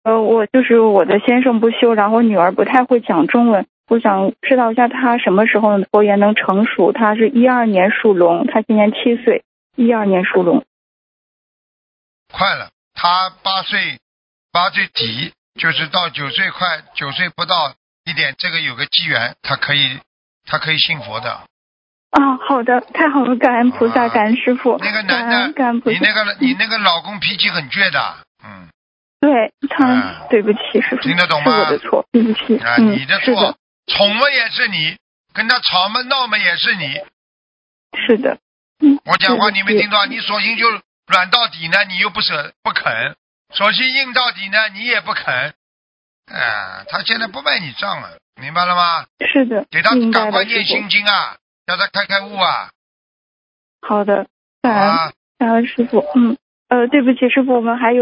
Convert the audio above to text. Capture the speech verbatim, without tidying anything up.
呃，我就是我的先生不修，然后女儿不太会讲中文，我想知道一下她什么时候佛缘能成熟。她是一二年属龙，她今年七岁，一二年属龙。 快了，他八岁，八岁底，就是到九岁快九岁不到一点，这个有个机缘，他可以，他可以信佛的。 啊，好的，太好了，感恩菩萨， 啊、 感恩师傅。 那个男的， 感恩菩萨， 你那个你那个老公脾气很倔的，嗯。 对他、 啊， 对不起，师傅， 听得懂吗？ 是我的错，对不起。 啊， 嗯、 你的是的错，宠嘛也是你，跟他吵嘛闹嘛也是你。 是的。嗯， 我讲话你没听到， 到，你索性就软到底呢，你又不舍不肯；索性硬到底呢，你也不肯。啊，他现在不卖你账了，明白了吗？ 是的， 给他明白赶快念的师傅心经啊，叫他开开悟啊。 好的，感恩、 啊。 感恩师傅。嗯，呃，对不起，师傅，我们还有。